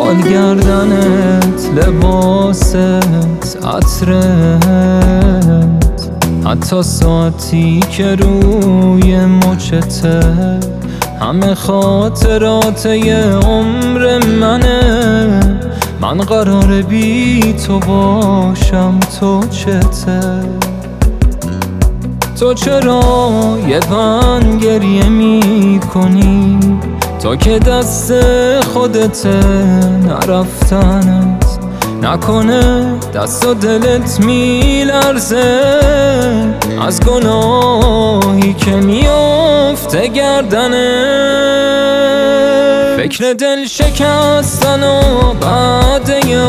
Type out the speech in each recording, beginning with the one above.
بال گردنت، لباست، عطرت، حتی ساعتی که روی مچته، همه خاطرات یه عمر منه. من قراره بی تو باشم، تو چته؟ تو چرا یه بند گریه می کنی؟ تو که دست خودت نرفتنت، نکنه دست و دلت می لرزه از گناهی که میافته گردنه. فکر دل شکستن و بعد یه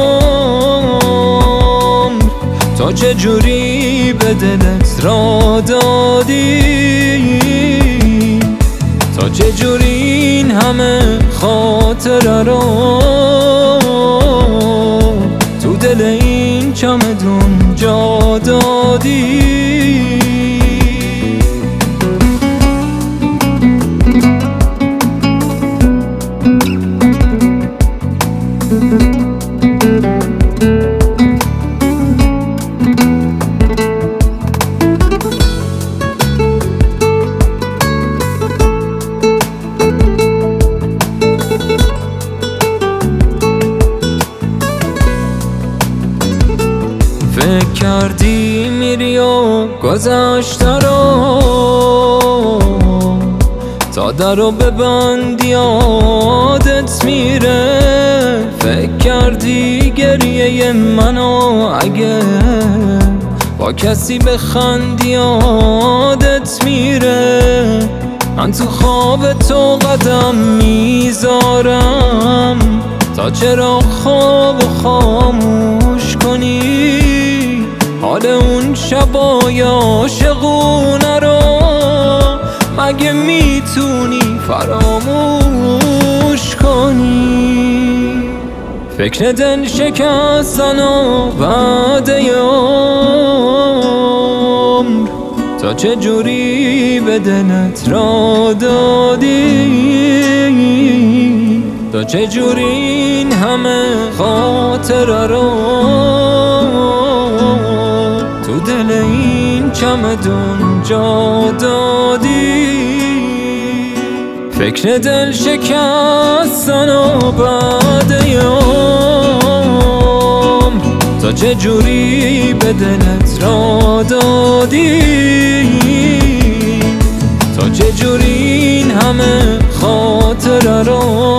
عمر تو چجوری به دلت را دادی؟ تو چجوری این همه خاطره رو تو دل این چمدون جا دادی؟ فکر کردی میری و گذشته رو تا در رو ببندی یادت میره. فکر کردی گریه منو اگه با کسی بخندی یادت میره. من تو خواب تو قدم میذارم تا چرا خواب خاموش کنی؟ حال اون شبای عاشقونه رو مگه میتونی فراموش کنی؟ فکر دل شکستن و بعد یه عمر تا چجوری به دلت را دادی؟ تا چجوری این همه خاطره رو تو دل این چمدون جا دادی؟ فکر دل شکستن و بعد یه عمر تا چجوری به دلت را دادی؟ تا چجوری این همه خاطره رو